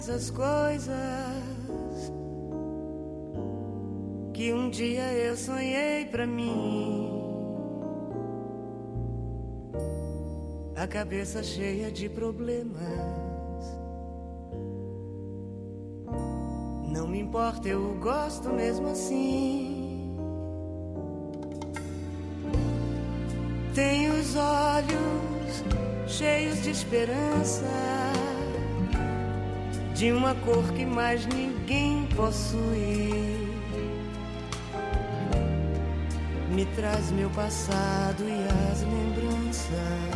As coisas que um dia eu sonhei pra mim, a cabeça cheia de problemas. Não me importa, eu gosto mesmo assim. Tenho os olhos cheios de esperança, de uma cor que mais ninguém possui. Me traz meu passado e as lembranças,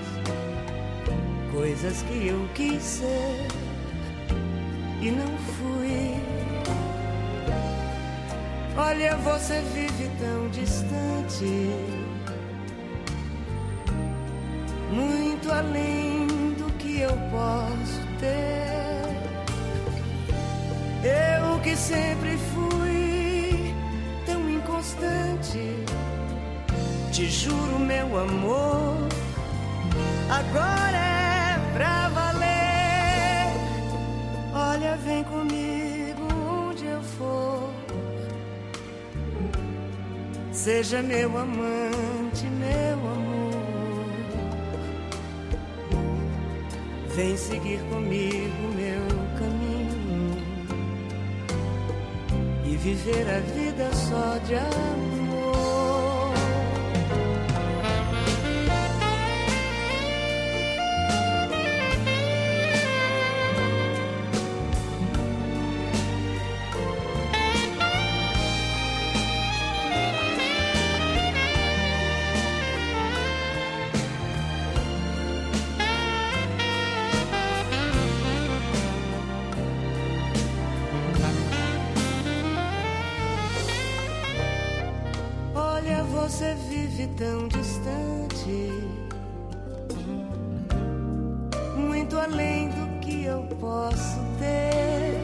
coisas que eu quis ser e não fui. Olha, você vive tão distante, muito além do que eu posso ter. Eu que sempre fui tão inconstante, te juro, meu amor, agora é pra valer. Olha, vem comigo onde eu for, seja meu amante, meu amor. Vem seguir comigo meu caminho e viver a vida só de amor. Você vive tão distante, muito além do que eu posso ter.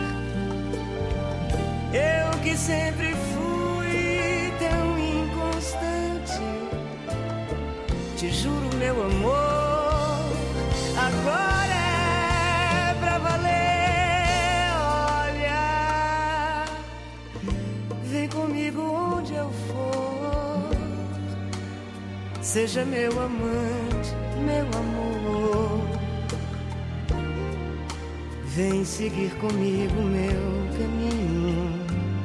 Eu que sempre fui tão inconstante, te juro, meu amor, agora é pra valer. Olha, vem comigo onde eu for, seja meu amante, meu amor. Vem seguir comigo meu caminho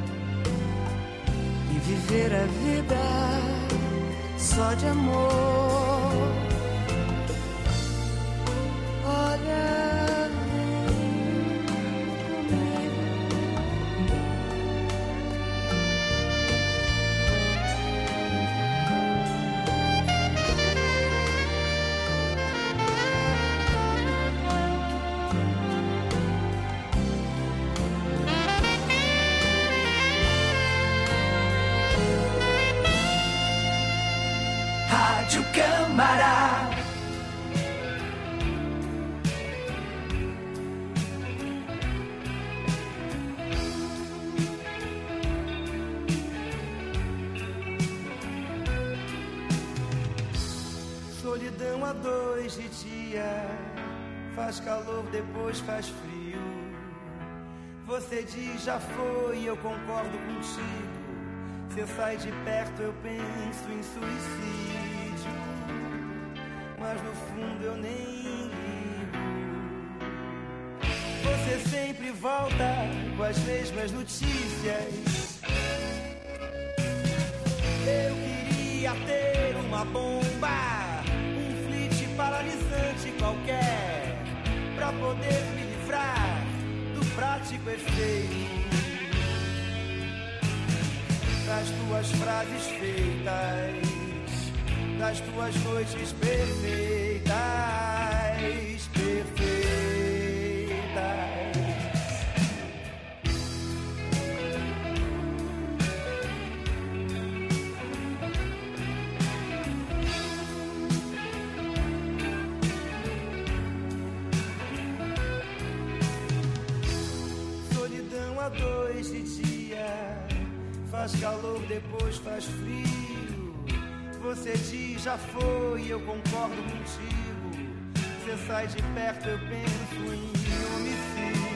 e viver a vida só de amor. Olha, vem comigo. Rádio Câmara. Solidão a dois de dia, faz calor, depois faz frio. Você diz já foi, eu concordo contigo. Você sai de perto, eu penso em suicídio, mas no fundo eu nem ligo. Você sempre volta com as mesmas notícias. Eu queria ter uma bomba, um flit paralisante qualquer, pra poder me livrar do prático efeito das tuas frases feitas, das tuas noites perfeitas, perfeitas. Solidão a dois de dia, faz calor, depois faz frio. Você diz já foi, eu concordo contigo. Você sai de perto, eu penso em homicídio,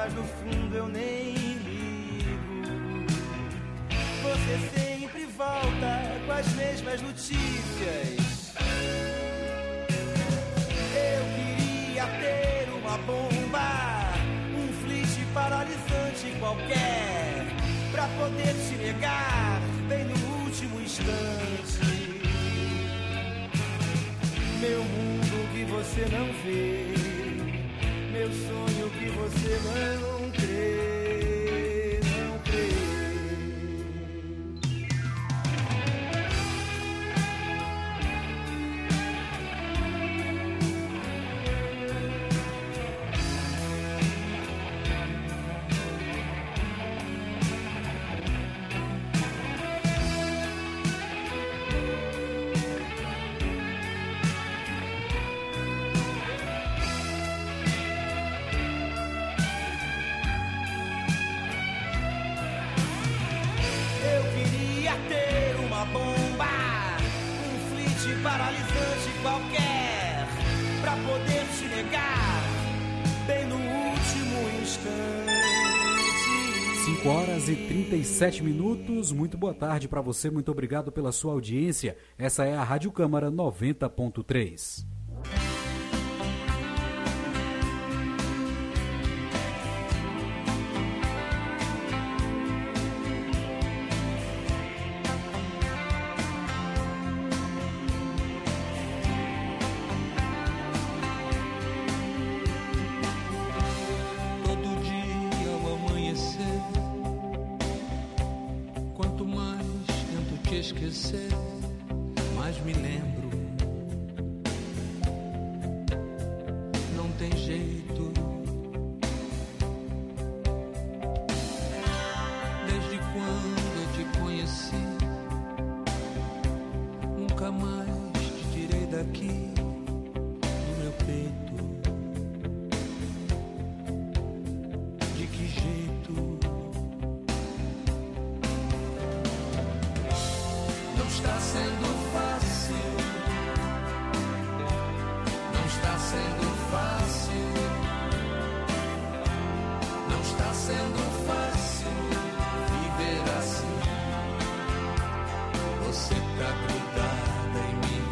mas no fundo eu nem ligo. Você sempre volta com as mesmas notícias. Eu queria ter uma bomba, um flash paralisante qualquer, pra poder te negar bem no último instante. Meu mundo que você não vê, meu sonho que você não crê, não crê. Paralisante qualquer, pra poder te negar bem no último instante. 5 horas e 37 minutos. Muito boa tarde para você, muito obrigado pela sua audiência. Essa é a Rádio Câmara 90.3. Esquecer, mas me lembro. Não tem jeito. Desde quando eu te conheci, nunca mais te tirei daqui do meu peito. De que jeito? Está sendo fácil, não está sendo fácil, não está sendo fácil viver assim. Você tá grudada em mim.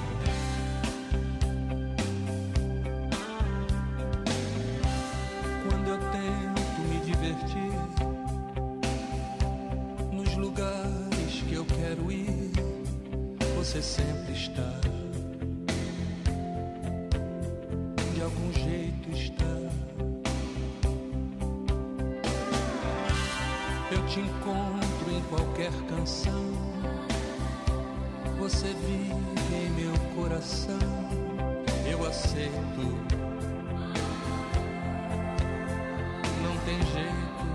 Quando eu tento me divertir nos lugares que eu quero ir, você sempre está, de algum jeito está. Eu te encontro em qualquer canção, você vive em meu coração, eu aceito. Não tem jeito.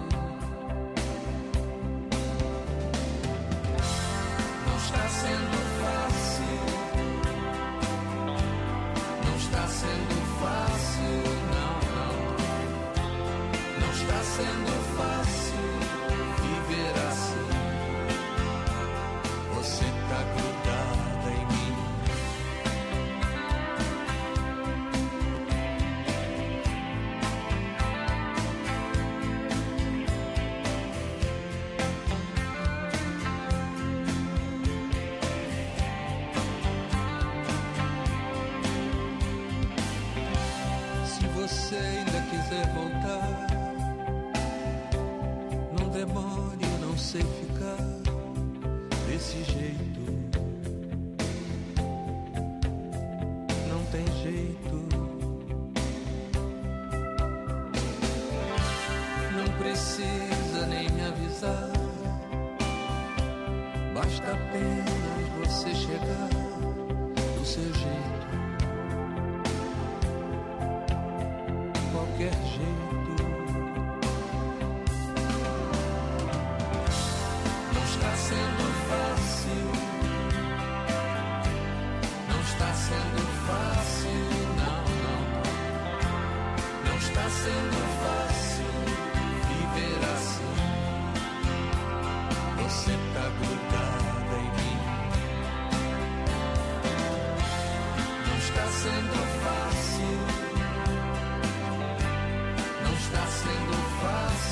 Não está sendo sendo fácil viver assim. Você tá grudada em mim. Se você ainda quiser voltar, demore, eu não sei ficar desse jeito. Não tem jeito. Não precisa nem me avisar, basta apenas você chegar do seu jeito. Qualquer jeito. Está sendo fácil, não está sendo fácil, não, não, não está sendo fácil viver assim. Você tá grudada em mim. Não está sendo fácil, não está sendo fácil.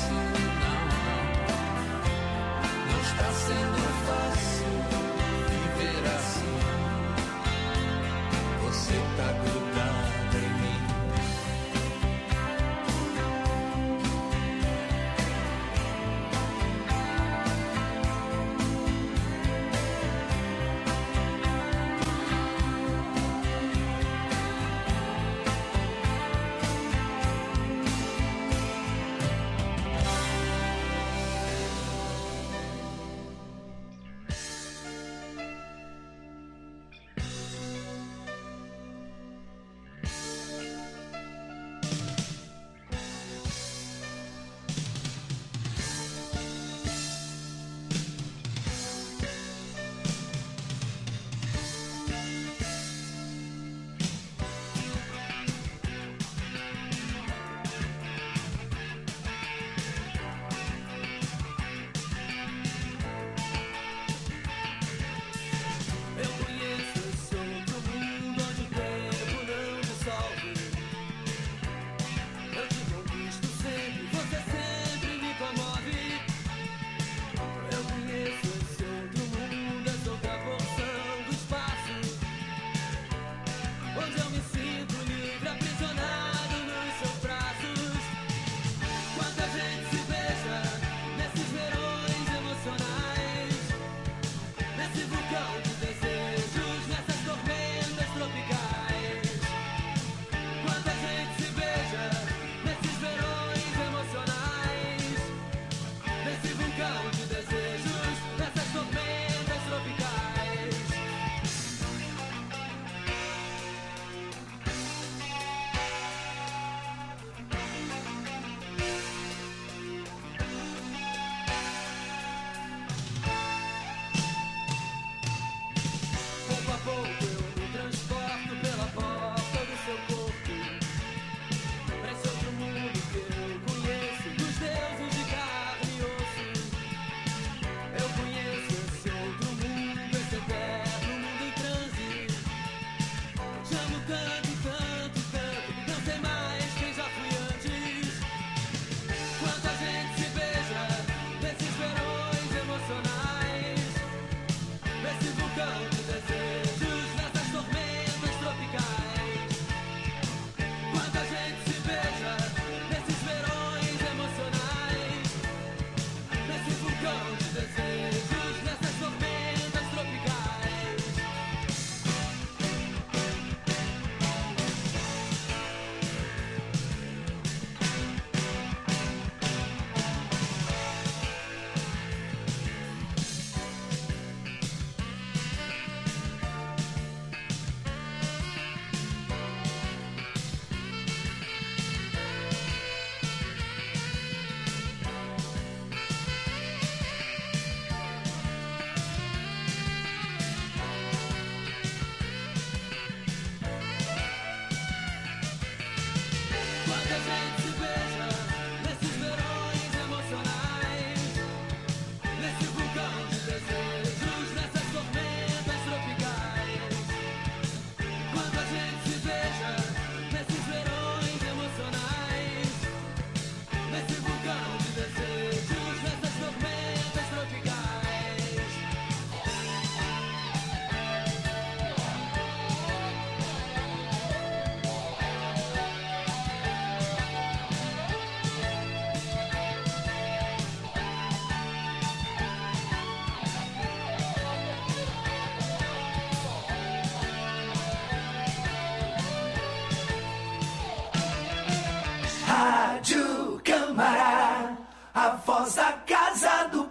a voz da casa do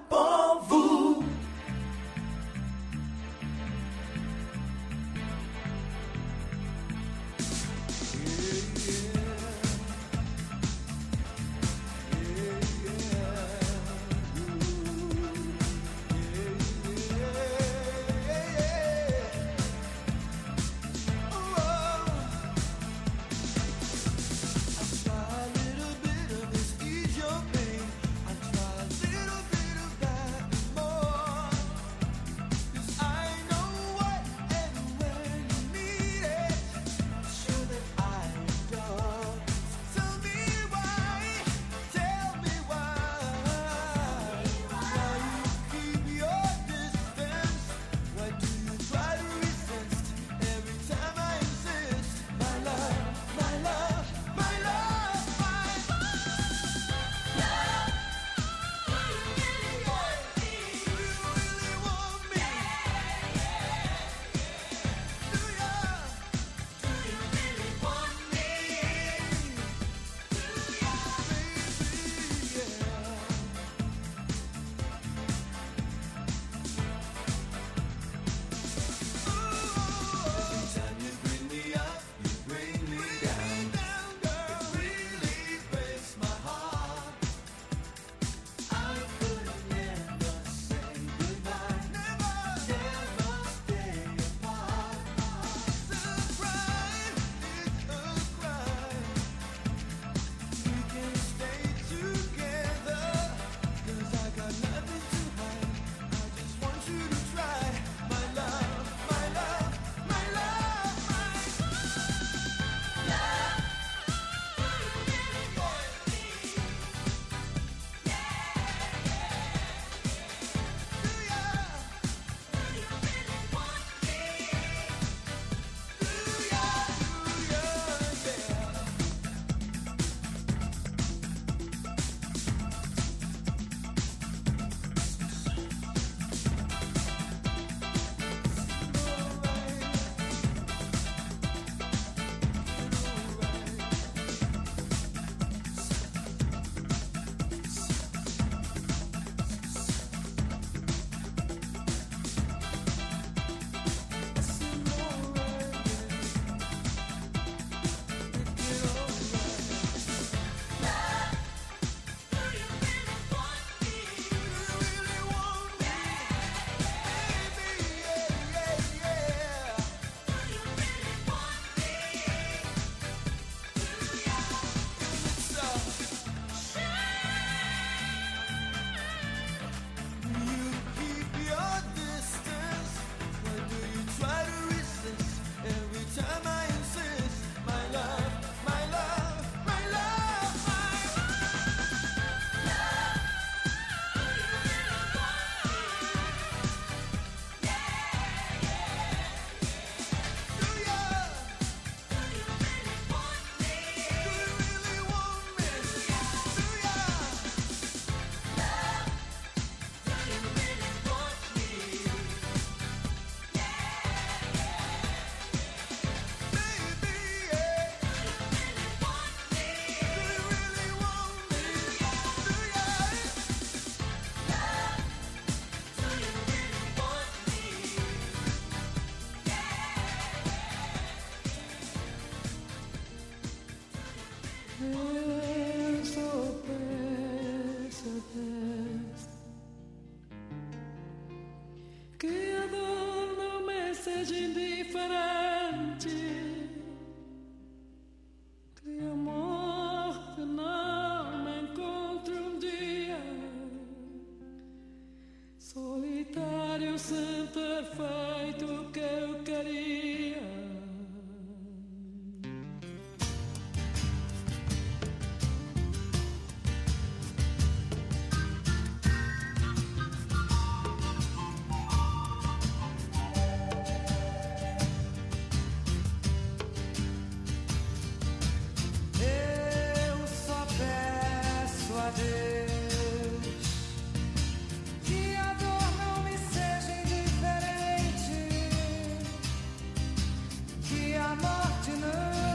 povo.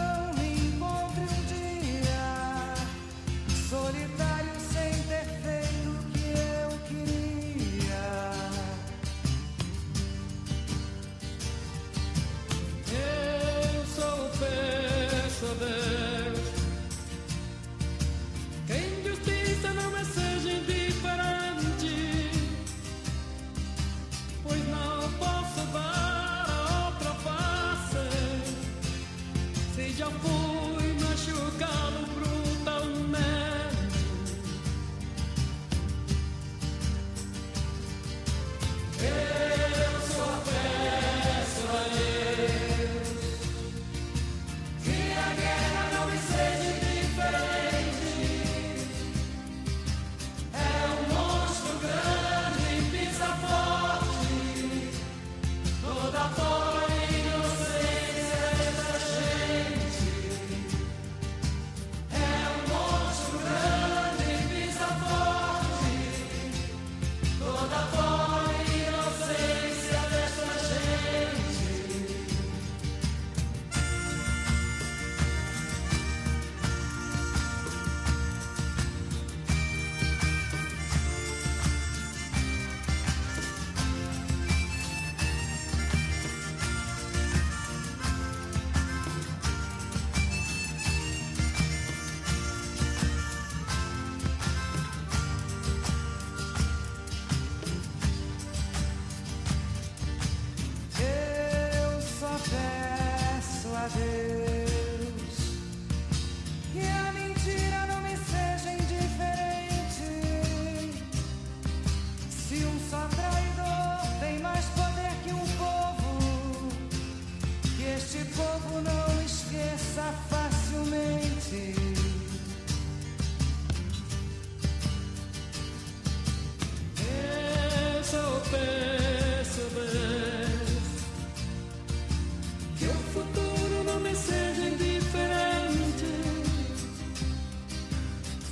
Solitário sem ter feito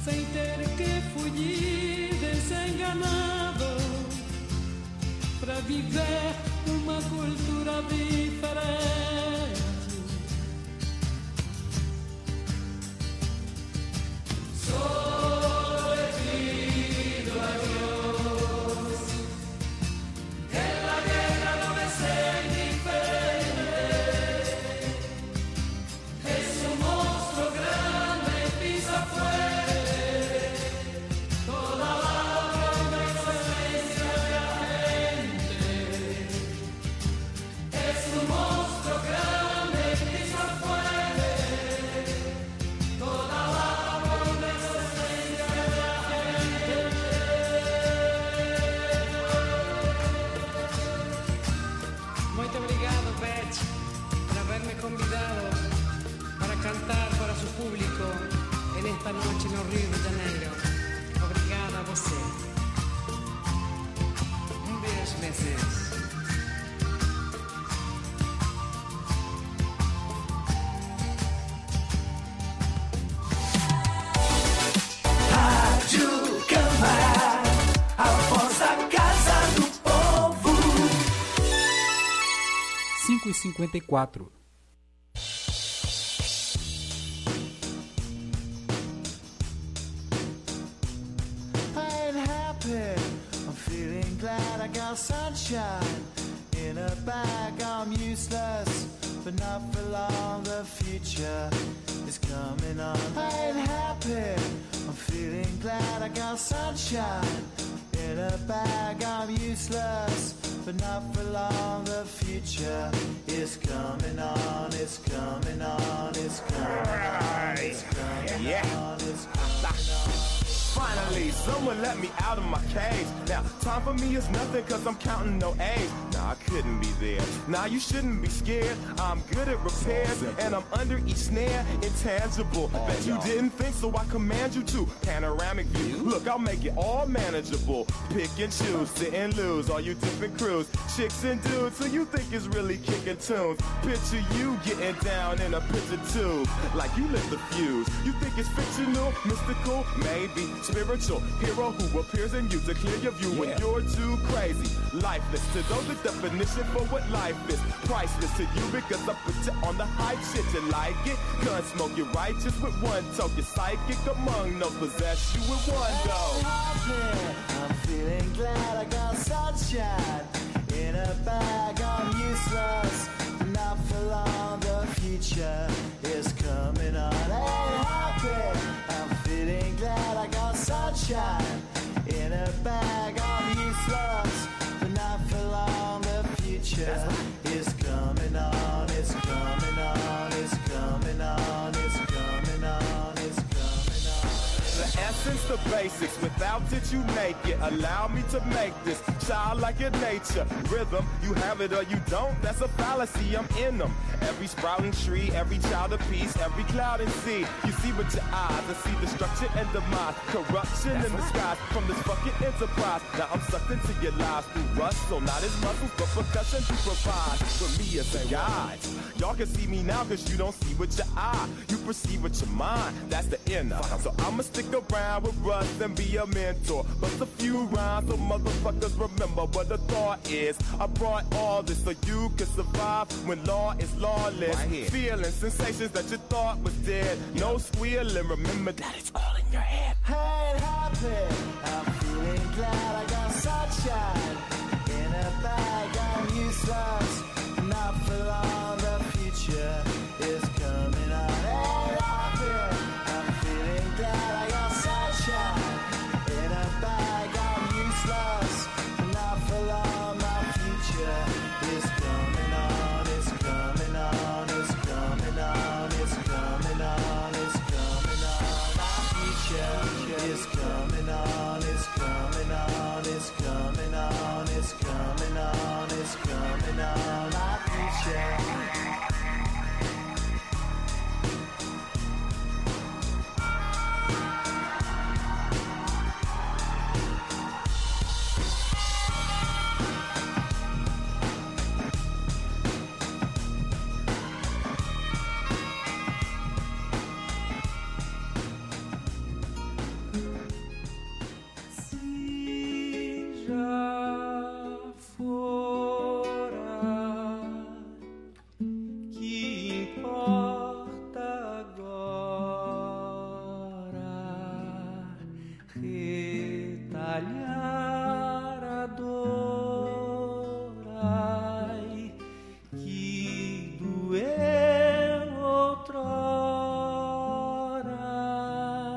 sem ter que fugir desenganado para viver uma cultura diferente. Solo he pido a Dios que en la guerra no me sea indiferente. Es un monstruo grande, pisa fuerte toda la pobre existencia de la gente. Es un monstruo grande, pisa fuerte toda la pobre existencia de la gente. Muito obrigado, Beth, por haberme convidado para cantar para su público en esta noche no Rio de Janeiro. Obrigada a você. Beijo, Mercedes. Rádio Câmara, a voz da Casa do Povo. 5h54. I ain't happy, I'm feeling glad I got sunshine in a bag. I'm useless, but not for long. The future is coming on. I ain't happy, I'm feeling glad I got sunshine in a bag. I'm useless, but not for long. The future is coming on. It's coming on. It's coming on. It's coming on. It's coming on. Finally, someone let me out of my cage. Now, time for me is nothing cause I'm counting no A's. Nah, I couldn't be there. Nah, you shouldn't be scared. I'm good at repairs and I'm under each snare. Intangible. Bet you didn't think, so I command you to. Panoramic view. Look, I'll make it all manageable. Pick and choose, sit and lose. All you different crews, chicks and dudes who you think is really kicking tunes. Picture you getting down in a picture tube. Like you lit the fuse. You think it's fictional, mystical, maybe. Spiritual hero who appears in you to clear your view when you're too crazy. Lifeless to those, the definition for what life is. Priceless to you because I put you on the hype shit. You like it? Gun smoke, you're righteous with one toke. You're psychic among no possess you with one go. I'm feeling glad I got sunshine in a bag. I'm useless, not for long. The future is coming on. Ain't happy. I'm feeling glad I got sunshine in a bag. I'm useless, but not for long. The future is coming on. It's coming on. It's coming on. It's coming on. It's coming on. The essence, the basics, without it you make it. Allow me to make this childlike in nature. Rhythm, you have it or you don't, that's a fallacy, I'm in them. Every sprouting tree, every child of peace, every cloud and sea. You see with your eyes, I see destruction and demise. Corruption in the skies from this fucking enterprise. Now I'm sucked into your lives through rust, so not as muscles, but percussion to provide for me as a guide. Y'all can see me now cause you don't see with your eye. You perceive with your mind, that's the inner. So I'ma stick around with Russ and be a mentor. Bust a few rhymes so motherfuckers remember what the thought is. I brought all this so you can survive when law is lawless. Feeling sensations that you thought was dead. No squealing, remember that it's all in your head. I ain't happy, I'm feeling glad I got sunshine in a bag. I'm useless, not for long. The future is coming on. Ain't happy, I'm feeling glad I got sunshine in a bag. I'm useless, not for long. My future is coming on. It's coming on. It's coming on. It's coming on. It's coming on. My future is coming on. It's coming on. It's coming on. It's coming on. It's coming on. My future. retalhar a dor, ai, que doeu outrora,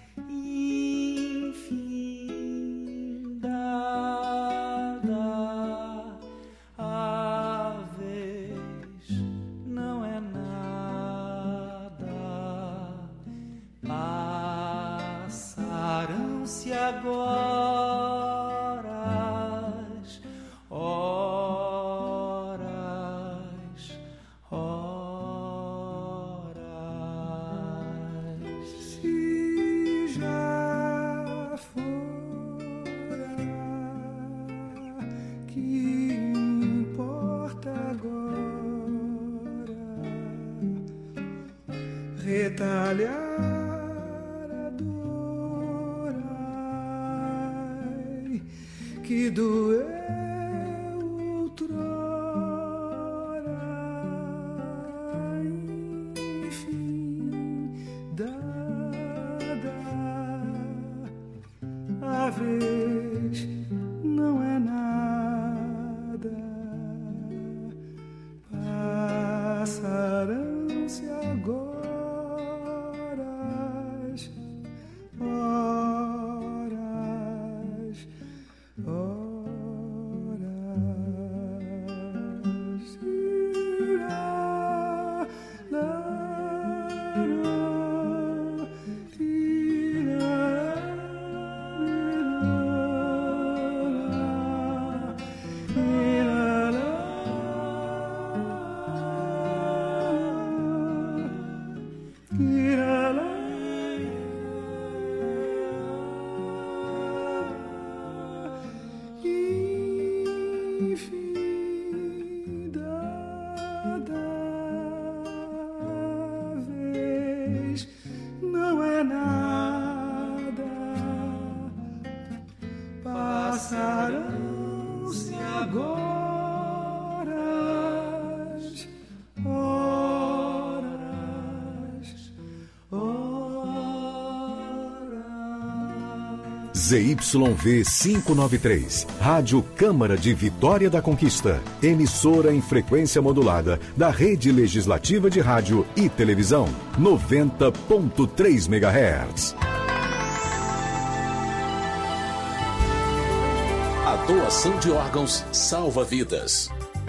infindada, a vez não é nada, passaram-se agora horas. Se já fora, que importa agora retalhar a dor, ai, que doeu outrora, enfim, dada a vez não é nada, passarão-se agora horas, horas. Irá, lará, irá, não é nada, passarão-se agora horas, horas. ZYV 593, Rádio Câmara de Vitória da Conquista, emissora em frequência modulada da Rede Legislativa de Rádio e Televisão, 90.3 MHz. A doação de órgãos salva vidas.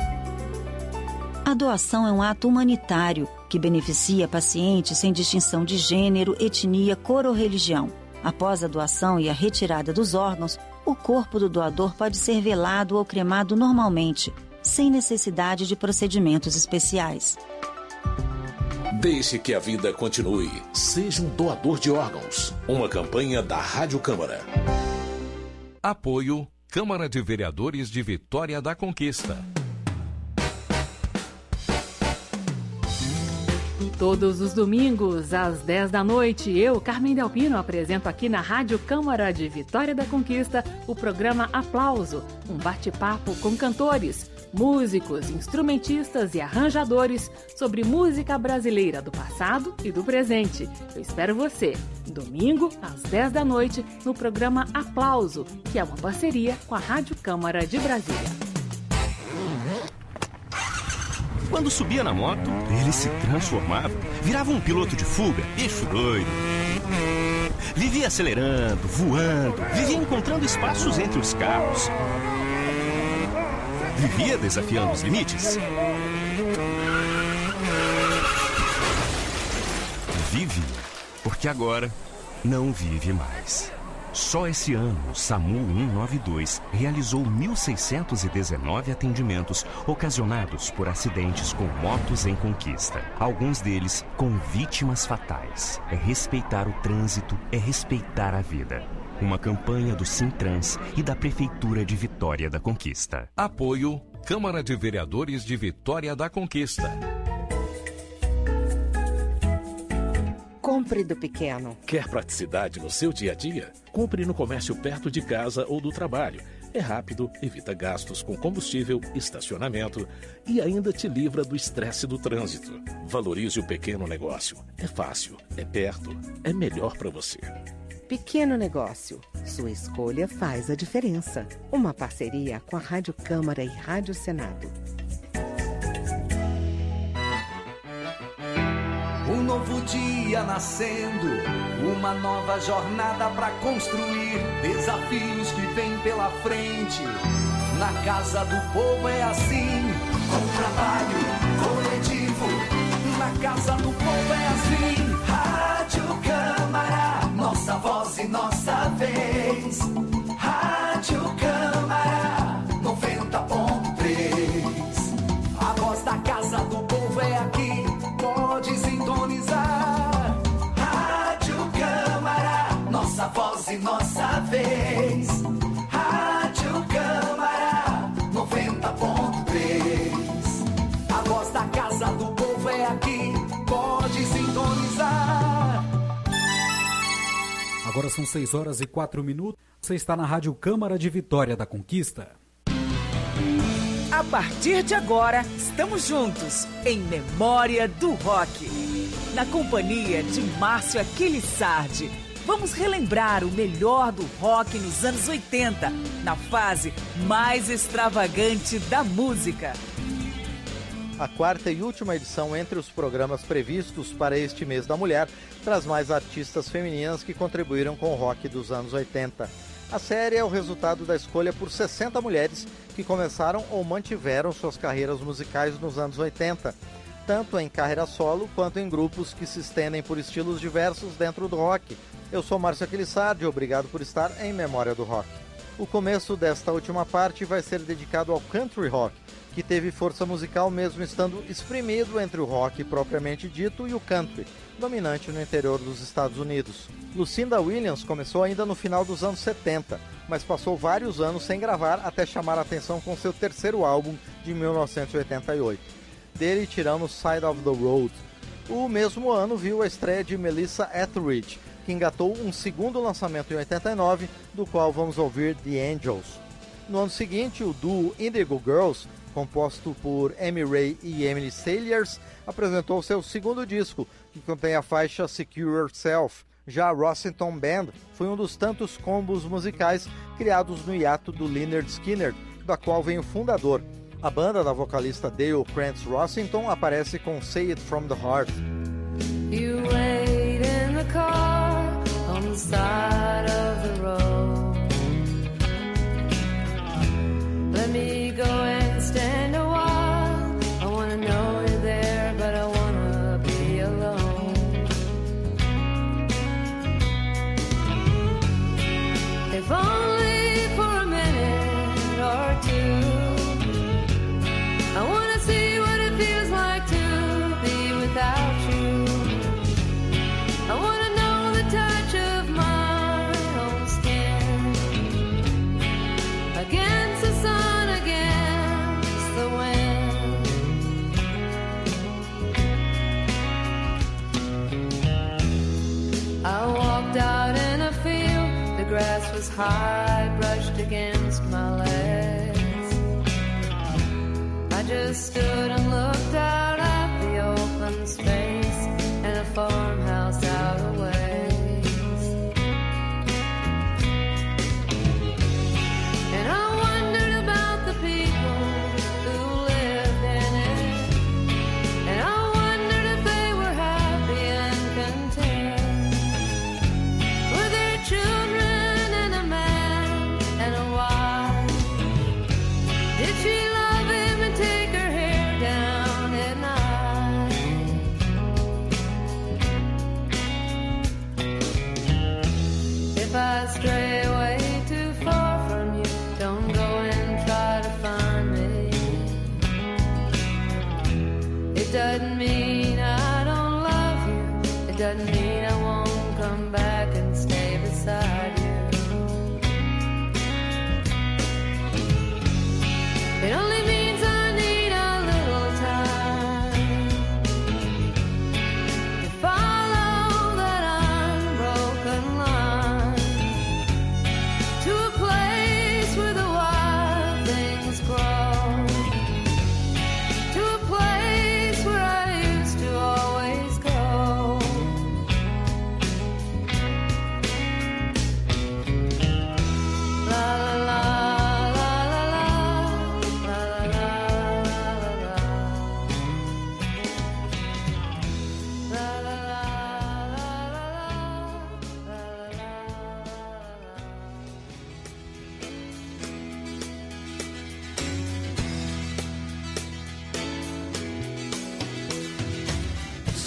A doação é um ato humanitário que beneficia pacientes sem distinção de gênero, etnia, cor ou religião. Após a doação e a retirada dos órgãos, o corpo do doador pode ser velado ou cremado normalmente, sem necessidade de procedimentos especiais. Deixe que a vida continue. Seja um doador de órgãos. Uma campanha da Rádio Câmara. Apoio Câmara de Vereadores de Vitória da Conquista. Todos os domingos, às 10 da noite, eu, Carmen Delpino, apresento aqui na Rádio Câmara de Vitória da Conquista o programa Aplauso, um bate-papo com cantores, músicos, instrumentistas e arranjadores sobre música brasileira do passado e do presente. Eu espero você, domingo, às 10 da noite, no programa Aplauso, que é uma parceria com a Rádio Câmara de Brasília. Quando subia na moto, ele se transformava, virava um piloto de fuga, bicho doido. Vivia acelerando, voando, vivia encontrando espaços entre os carros. Vivia desafiando os limites. Vive, porque agora não vive mais. Só esse ano, o SAMU 192 realizou 1.619 atendimentos ocasionados por acidentes com motos em conquista. Alguns deles com vítimas fatais. É respeitar o trânsito, é respeitar a vida. Uma campanha do Sintrans e da Prefeitura de Vitória da Conquista. Apoio Câmara de Vereadores de Vitória da Conquista. Compre do pequeno. Quer praticidade no seu dia a dia? Compre no comércio perto de casa ou do trabalho. É rápido, evita gastos com combustível, estacionamento e ainda te livra do estresse do trânsito. Valorize o pequeno negócio. É fácil, é perto, é melhor para você. pequeno negócio. Sua escolha faz a diferença. Uma parceria com a Rádio Câmara e Rádio Senado. Um novo dia nascendo, uma nova jornada pra construir, desafios que vêm pela frente. Na casa do povo é assim, com trabalho coletivo. Na casa do povo é assim, Rádio Câmara, nossa voz e nossa vez. Rádio Câmara 90.3, a voz da casa do povo é aqui, pode sintonizar. Rádio Câmara, nossa voz e nossa vez. Rádio Câmara 90.3, a voz da casa do povo é aqui, pode sintonizar. Agora são 6h04. Você está na Rádio Câmara de Vitória da Conquista. A partir de agora, estamos juntos em Memória do Rock. Na companhia de Márcio Aquilissardi, vamos relembrar o melhor do rock nos anos 80, na fase mais extravagante da música. A quarta e última edição entre os programas previstos para este mês da mulher traz mais artistas femininas que contribuíram com o rock dos anos 80. A série é o resultado da escolha por 60 mulheres que começaram ou mantiveram suas carreiras musicais nos anos 80, tanto em carreira solo quanto em grupos que se estendem por estilos diversos dentro do rock. Eu sou Márcio Aquilissardi, obrigado por estar em Memória do Rock. O começo desta última parte vai ser dedicado ao country rock, que teve força musical mesmo estando espremido entre o rock propriamente dito e o country, dominante no interior dos Estados Unidos. Lucinda Williams começou ainda no final dos anos 70, mas passou vários anos sem gravar até chamar a atenção com seu terceiro álbum de 1988. Dele tiramos Side of the Road. O mesmo ano viu a estreia de Melissa Etheridge, que engatou um segundo lançamento em 89, do qual vamos ouvir The Angels. No ano seguinte, o duo Indigo Girls, composto por Amy Ray e Emily Saliers, apresentou seu segundo disco, que contém a faixa Secure Yourself. Já a Rossington Band foi um dos tantos combos musicais criados no hiato do Lynyrd Skynyrd, da qual vem o fundador. A banda da vocalista Dale Krantz Rossington aparece com Say It From The Heart. You wait in the car on the side of the road. Let me go and stand a while. I wanna know you're there, but I wanna be alone. If only for a minute or two, I wanna see what it feels like to be without you. I wanna know the touch of my own skin against the sun, against the wind. I walked out in a field, the grass was high, brushed against my legs. I just stood and looked out at the open space and a farmhouse out a ways. And I wondered about the people who lived in it, and I wondered if they were happy and content with their children and a man and a wife. Did she love him and take her hair down at night? If I stray away too far from you, don't go and try to find me. It doesn't mean I don't love you. It doesn't mean I won't come back and stay beside you. It only means I need a little time to follow that unbroken line.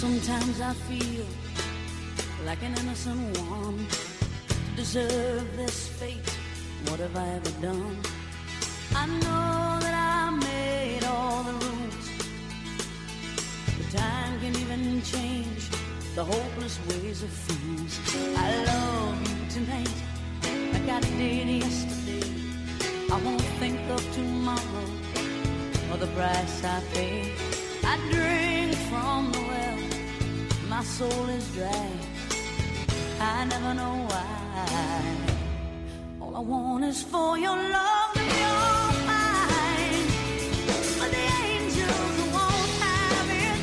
Sometimes I feel like an innocent one. To deserve this fate, what have I ever done? I know that I made all the rules, but time can even change the hopeless ways of fools. I love you tonight like I did yesterday. I won't think of tomorrow or the price I pay. I drink from the well, my soul is dry. I never know why. All I want is for your love to be all mine. But the angels won't have it.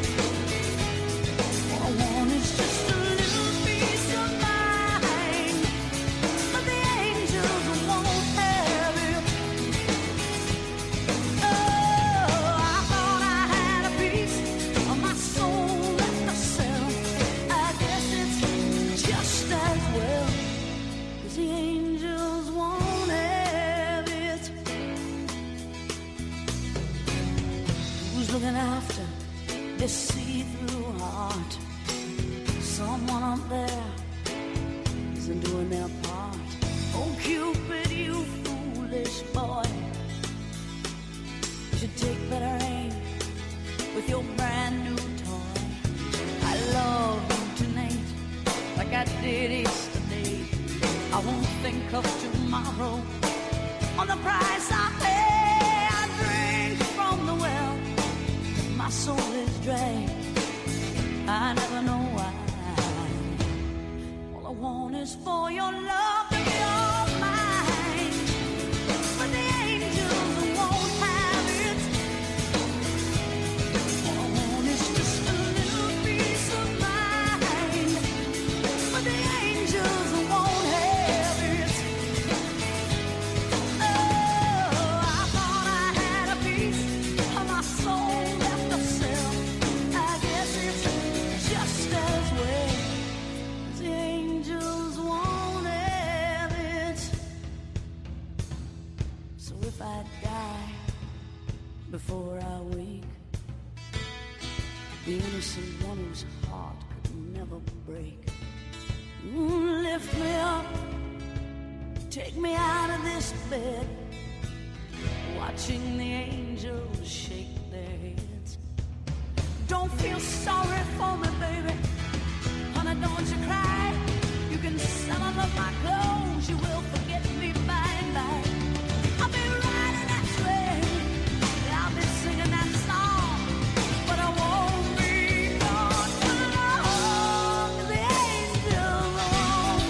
All I want is just a little piece of mine. But the angels won't have it. Oh, I thought I had a piece of my soul left myself. I guess it's just as well, 'cause the angels won't have it. Who's looking after this see-through heart? Someone up there isn't doing their part. Oh, Cupid, you foolish boy, you should take better aim with your brand new toy. I love you tonight like I did yesterday. I won't think of tomorrow on the price I pay. I drink from the well, my soul is dry. I never know why. All I want is for your love to be all mine. But the angels won't have it. All I want is just a little piece of mine. But the angels won't have it. Oh, I thought I had a piece of my soul left to sell. I guess it's just as well, 'cause the angels won't have it. So if I die before I wake, the innocent one whose heart could never break, lift me up, take me out of this bed, watching the angels shake their heads. Don't feel sorry for me, baby, honey, don't you cry. You can sell all of my clothes, you will forget me by and by. I'll be riding that train, I'll be singing that song, but I won't be gone for long. The angels won't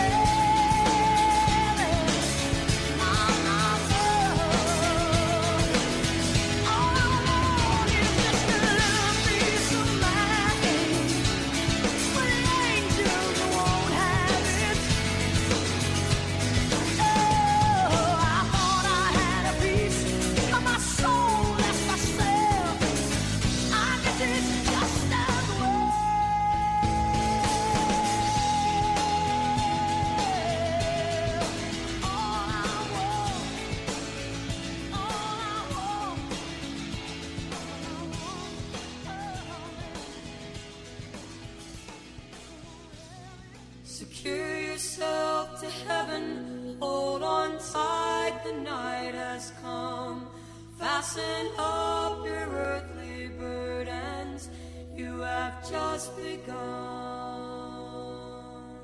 have it. No, no, no. All I want is just a little piece of mine. But the angels won't have it. Oh, I thought I had a piece of my soul left myself. I guess it's just as well. All I want, Secure yourself to heaven, hold on tight, the night has come. Fasten up your earthly burdens, you have just begun.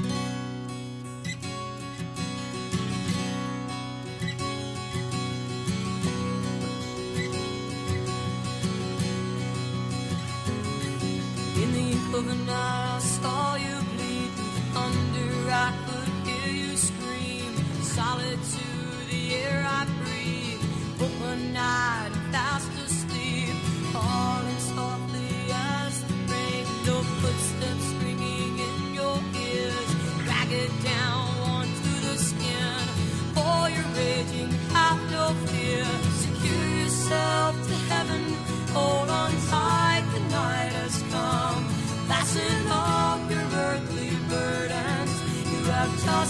In the ink of the night I saw you bleed through thunder, I could hear you scream. Solitude, the air I breathe, open night and fast asleep, calling softly as the rain. No footsteps ringing in your ears, ragged down onto the skin. For you're raging, have no fear. Secure yourself to heaven, hold on tight, the night has come. Fasten up your earthly burdens, you have just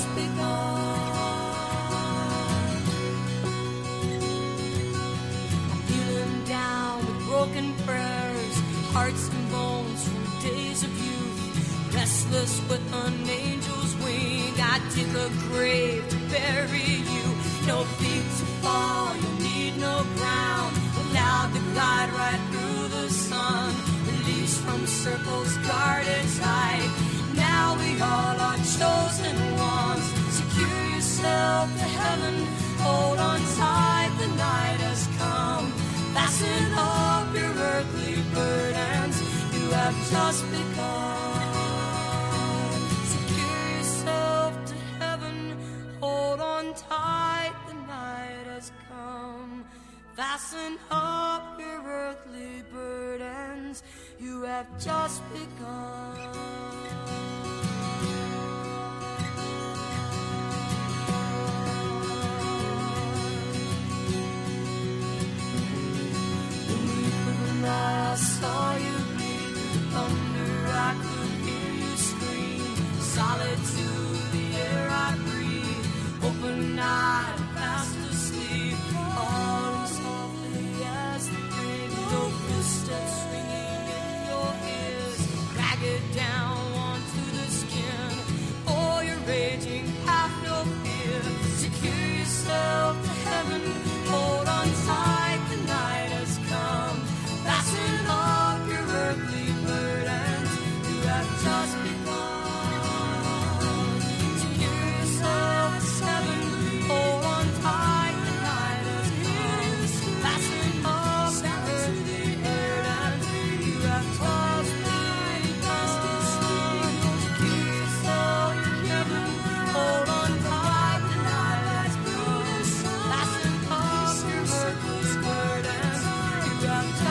begun. I'm feeling down with broken prayers, hearts and bones useless with an angel's wing. I dig a grave to bury you. No feet to fall, you need no ground. Allowed to glide right through the sun. Released from circles guarded tight. Now we all are chosen ones. Secure yourself to heaven. Hold on tight, the night has come. Fasten up your earthly burdens. You have just begun. Secure yourself to heaven. Hold on tight, the night has come. Fasten up your earthly burdens. You have just begun. I saw you bleed through thunder, I could hear you scream. Solid to the air I breathe. Open night, fast asleep. All as softly as the rain. Your footsteps ringing in your ears. Ragged down onto the skin. Oh, you're raging, have no fear. Secure yourself to heaven. Hold on tight, the night has come. Fasten up your earthly burdens. You have just begun. Secure yourself to heaven. Hold on tight, the night has come. Fasten up your earthly burdens. You have just begun. Secure yourself to heaven. Hold on tight, the night has come. Fasten up your earthly burdens. You have just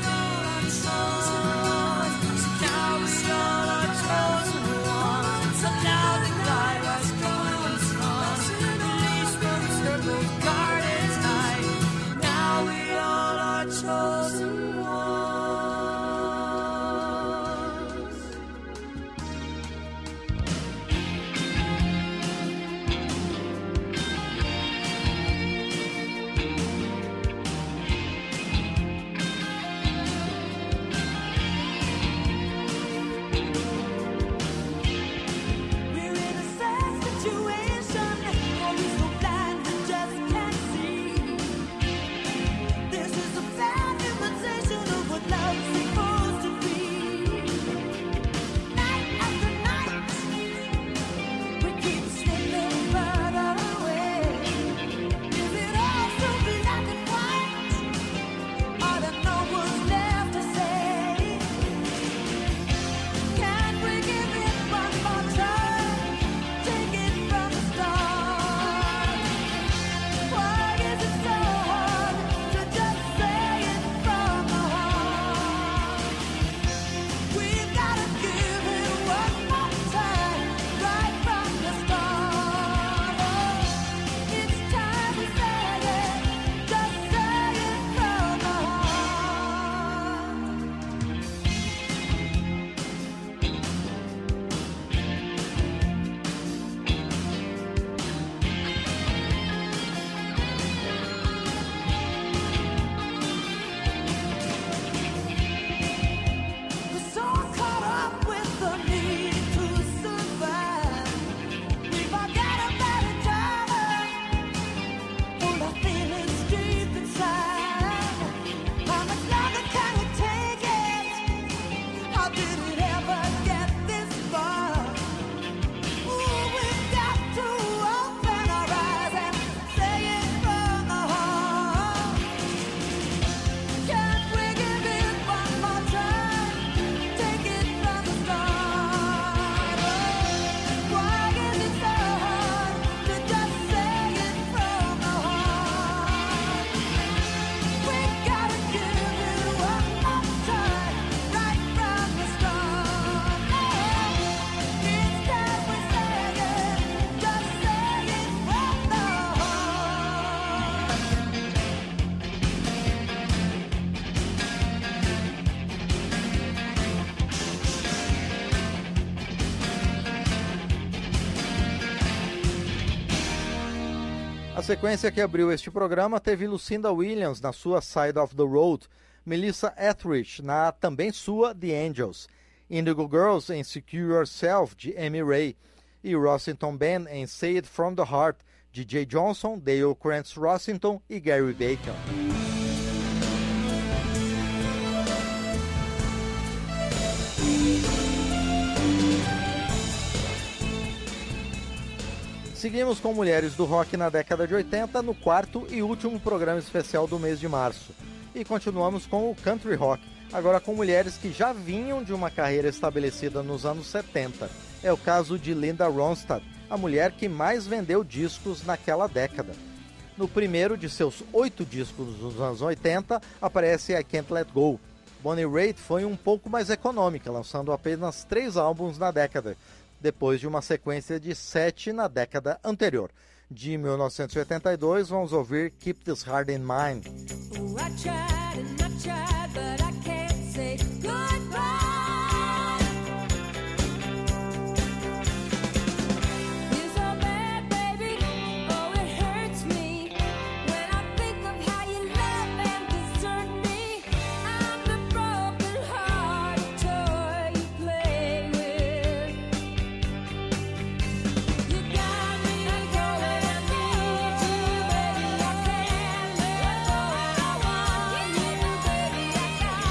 A sequência que abriu este programa teve Lucinda Williams na sua Side of the Road, Melissa Etheridge na também sua The Angels Indigo Girls em Secure Yourself, de Amy Ray, e Rossington Band em Say It From The Heart, de Jay Johnson, Dale Krantz Rossington e Gary Bacon. Seguimos com mulheres do rock na década de 80, no quarto e último programa especial do mês de março. E continuamos com o country rock, agora com mulheres que já vinham de uma carreira estabelecida nos anos 70. É o caso de Linda Ronstadt, a mulher que mais vendeu discos naquela década. No primeiro de seus 8 discos dos anos 80, aparece I Can't Let Go. Bonnie Raitt foi um pouco mais econômica, lançando apenas 3 álbuns na década, depois de uma sequência de 7 na década anterior. De 1982, vamos ouvir Keep This Heart in Mind. Oh, I tried and I tried, but I can't say goodbye. You're so bad, baby. Oh, it hurts me when I think of how you love and desert me. I'm the broken heart toy you play with. You got me going, I need you, baby. I can't let go, and I want you, baby. I got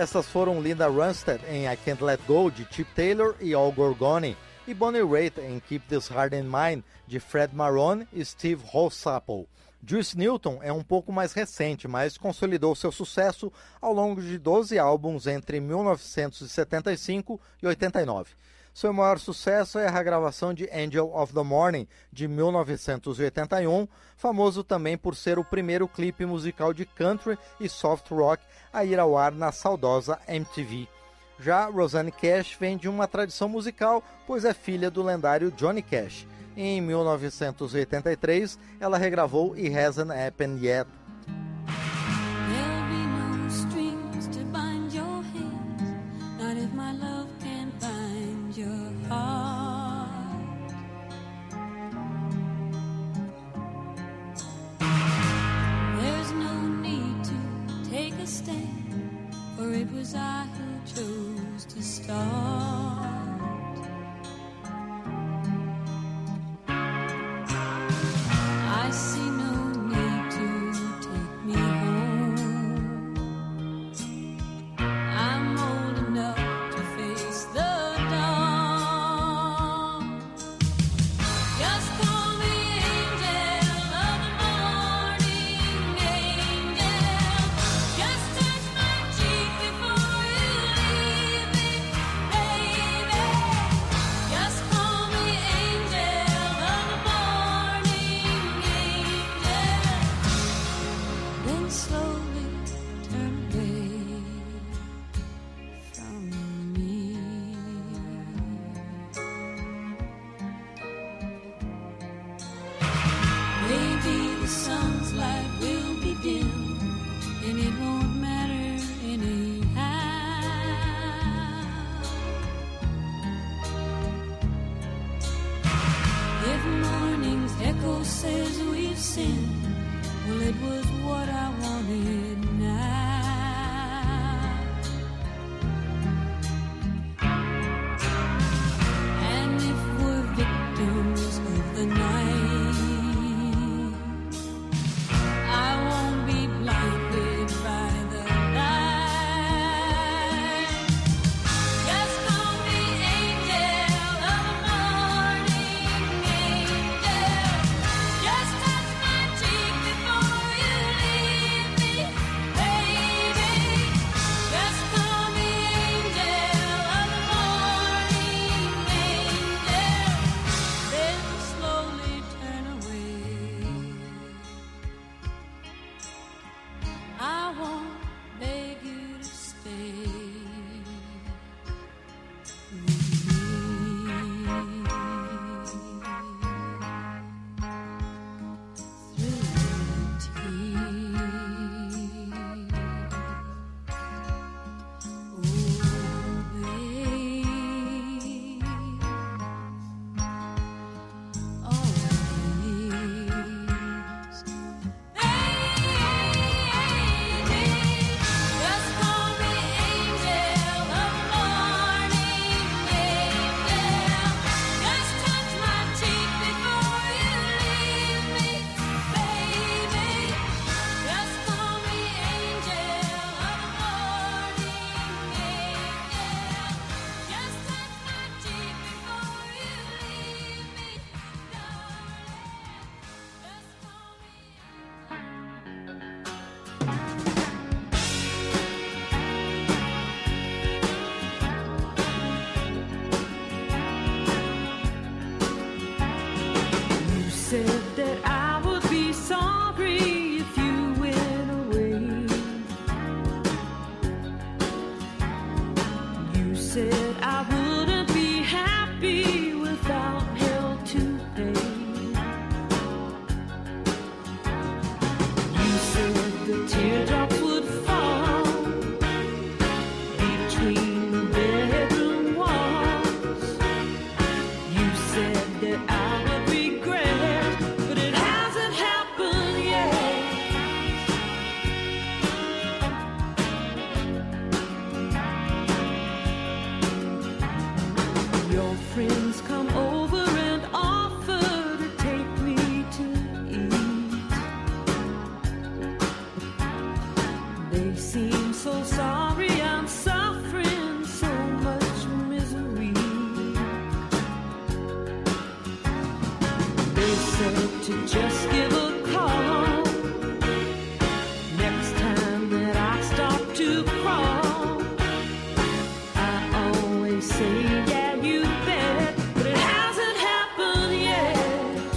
Essas foram Linda Ronstadt em I Can't Let Go, de Chip Taylor e Al Gorgoni, e Bonnie Raitt em Keep This Heart in Mind, de Fred Marone e Steve Horsapple. Juice Newton é um pouco mais recente, mas consolidou seu sucesso ao longo de 12 álbuns entre 1975 e 89. Seu maior sucesso é a regravação de Angel of the Morning, de 1981, famoso também por ser o primeiro clipe musical de country e soft rock a ir ao ar na saudosa MTV. Já Rosanne Cash vem de uma tradição musical, pois é filha do lendário Johnny Cash. Em 1983, ela regravou It Hasn't Happened Yet. There'll be no strings to bind your hands, not if my love can find your heart. There's no need to take a stand, for it was I who chose to start. I see no need to take me home. I'm old enough to face the dawn. Just call me angel of the morning, angel. Just touch my cheek before you leave me, baby. Just call me angel of the morning, then slowly turn away from me. Maybe the sun's light will be dim, and it won't matter anyhow. If morning's echo says we've sinned, well, it was what I wanted now. And if we're victims of the night, I won't be blinded by the light. Just call me angel of the morning, angel. Just touch my cheek before you leave me, baby. Just call me angel of the morning, angel. Then slowly turn away. I won't beg you to stay with me through Just call me angel of the morning, angel. Just touch my cheek before you leave me, baby. Just call me angel of the morning, angel. Just touch my cheek before you leave me, You said that I would be sorry if you went away. You said I wouldn't be happy without hell to pay. You said the teardrops would fall between the bedroom walls. You said that I would regret, but it hasn't happened yet. Your friends come over and offer to take me to eat. They seem so sorry I'm to just give a call. Next time that I start to crawl, I always say, yeah, you bet, but it hasn't happened yet.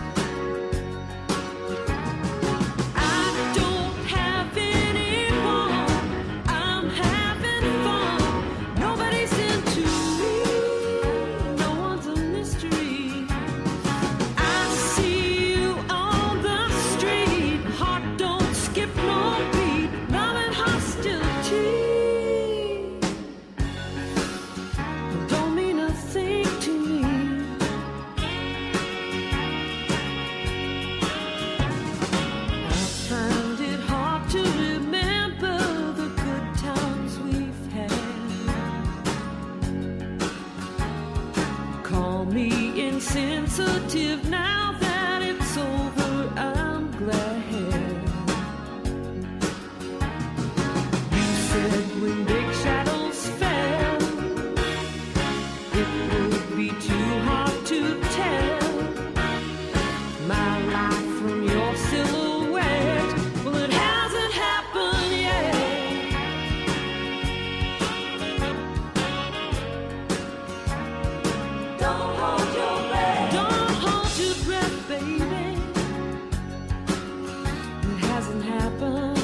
I don't have anyone, I'm having fun. Nobody's into me, no one's a mystery. I see you on the street, heart don't skip no beat, love and hostility don't mean a thing to me. I find it hard to remember the good times we've had. Call me insensitive now that it's over, I'm glad. You said when big shadows fell, it would be too hard to tell my life from your silhouette. Well, it hasn't happened yet. Don't hold your breath. Don't hold your breath, baby. It hasn't happened.